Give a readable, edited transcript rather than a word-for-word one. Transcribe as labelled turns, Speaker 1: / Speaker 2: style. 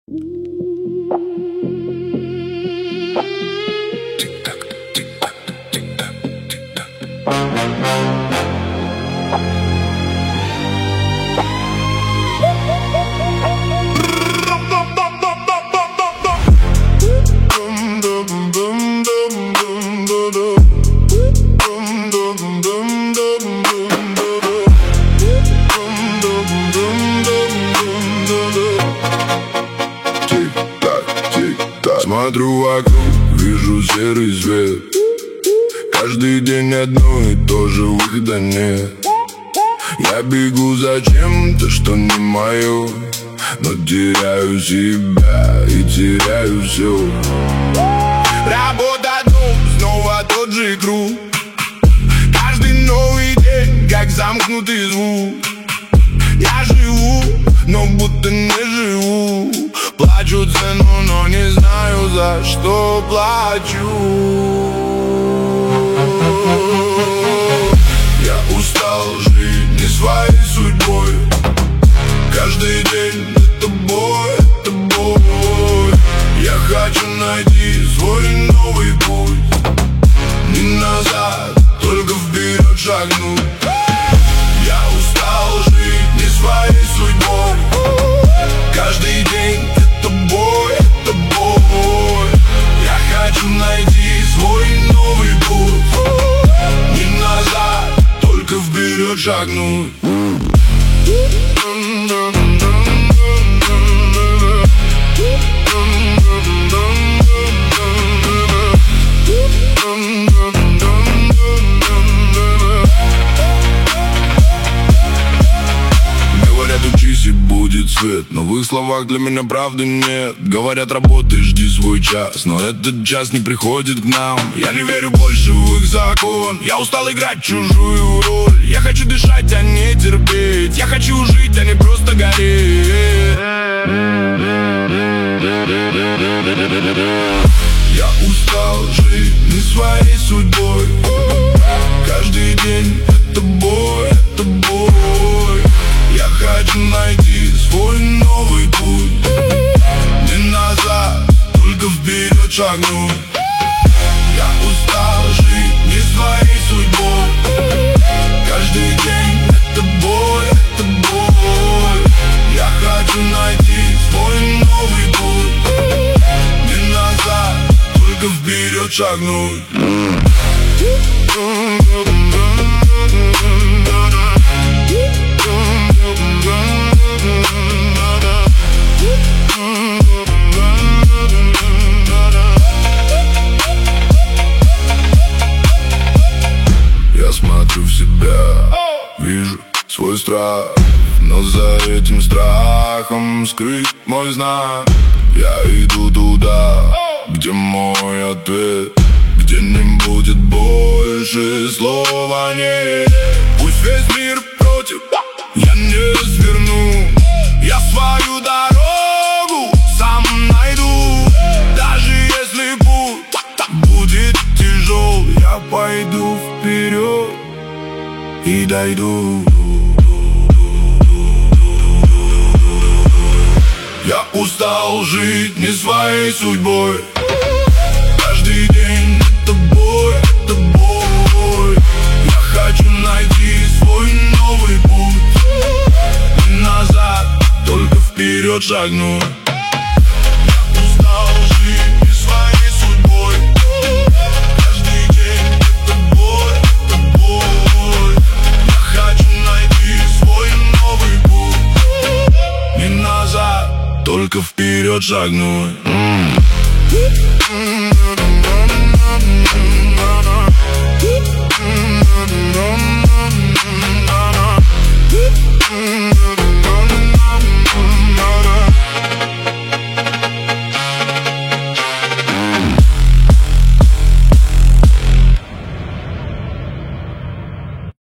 Speaker 1: Тик-так, тик-так, тик-так, тик-так. Смотрю вокруг, вижу серый свет. Каждый день одно и то же, выхода нет. Я бегу за чем-то, что не мое, но теряю себя и теряю все. Работа, дом, снова тот же круг. Каждый новый день, как замкнутый звук. Я живу, но будто не живу. Плачу цену, но не знаю, за что плачу. Я устал жить не своей судьбой. Каждый день это бой, это бой. Я хочу найти свой новый путь. Не назад, только вперед шагнуть. Я устал жить не своей судьбой. Каждый день это бой, это бой. Я хочу найти свой новый путь. Не назад, только вперед шагнуть. Говорят, учись и будет свет, но в их словах для меня правды нет. Говорят, работай, жди свой час, но этот час не приходит к нам. Я не верю больше в их закон. Я устал играть чужую роль. Я хочу дышать, а не терпеть. Я хочу жить, а не просто гореть. Я устал жить не своей судьбой. Каждый день это бой, это бой. Я хочу найти свой новый путь. Не назад, только вперед шагнуть. Я устал жить не своей судьбой. Каждый день это бой, это бой. Я хочу найти свой новый путь. Не назад, только вперед шагнуть. Я смотрю в себя, вижу свой страх, но за этим страхом скрыт мой знак. Я иду туда, где мой ответ, где не будет больше слова нет. Пусть весь мир против, я не сверну. Я свою дорогу сам найду. Даже если путь будет тяжел, я пойду вперед и дойду. Я устал жить не своей судьбой. Каждый день это бой, это бой. Я хочу найти свой новый путь. Не назад, только вперед шагнуть. Я устал жить не своей судьбой. Каждый день это бой, это бой. Я хочу найти свой новый путь. Не назад, только вперед шагнуть.